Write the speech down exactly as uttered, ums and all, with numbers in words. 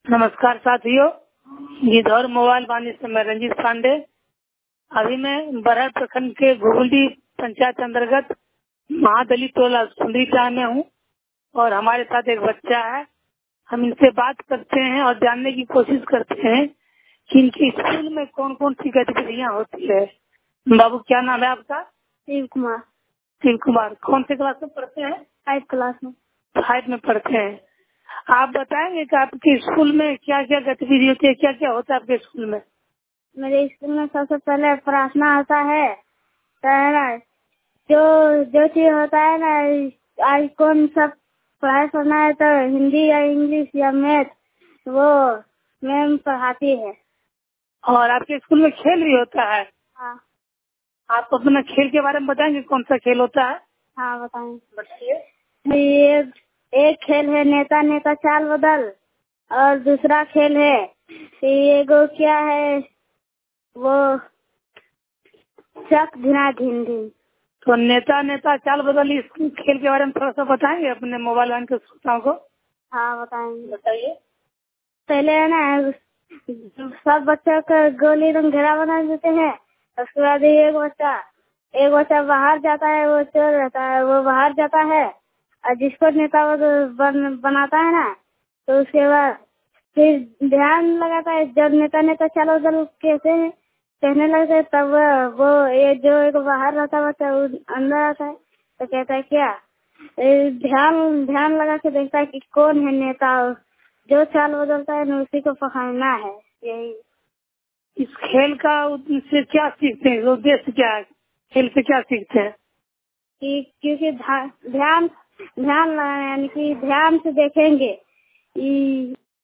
नमस्कार साथियों, गिद्धौर मोबाइल वाणी से मैं रंजीत पांडे। अभी मैं बरहट प्रखंड के घुगुल्डी पंचायत अंतर्गत महादलित टोला सुंदरीटा में हूँ और हमारे साथ एक बच्चा है। हम इनसे बात करते हैं और जानने की कोशिश करते हैं कि इनके स्कूल में कौन कौन सी गतिविधियाँ होती है। बाबू, क्या नाम है आपका? शिव कुमार। शिव कुमार, कौन से क्लास में पढ़ते हैं? फाइव क्लास में। फाइव में पढ़ते हैं। आप बताएंगे कि आपके स्कूल में क्या क्या गतिविधि होती है, क्या क्या होता है आपके स्कूल में? मेरे स्कूल में सबसे पहले प्रार्थना होता है, तो है ना, जो जो चीज होता है ना, आज कौन सा पढ़ाई करना है तो हिंदी या इंग्लिश या मैथ वो मैम पढ़ाती है। और आपके स्कूल में खेल भी होता है? हाँ। आप अपना खेल के बारे में बताएंगे, कौन सा खेल होता है? हाँ बताएं। बताइए। ये एक खेल है नेता नेता चाल बदल, और दूसरा खेल है ये गो क्या है वो चक धिना धिन धिन। तो नेता नेता चाल बदल, इस खेल के बारे में थोड़ा सा बताएंगे अपने मोबाइल वाले के श्रोताओं को? हाँ बताएंगे। बताइए। पहले है ना, सब बच्चों का गोली रंग घेरा बना देते हैं। उसके बाद एक बच्चा एक बच्चा बाहर जाता है, वो चोर रहता है, वो बाहर जाता है और जिसको नेता वो बन, बनाता है ना, तो उसके बाद फिर ध्यान लगाता है। जब नेता नेता चलो दल कैसे कहने लगते हैं, तब वो ये जो एक बाहर रहता है बच्चा अंदर आता है, तो कहता है क्या, ध्यान ध्यान लगा के देखता है कि कौन है नेता, जो चाल बदलता है ना उसी को पकड़ना है। यही इस खेल का से क्या सीखते हैं, उद्देश्य क्या है, खेल से क्या सीखते हैं? कि क्योंकि ध्यान ध्यान लगाना, यानी कि ध्यान से देखेंगे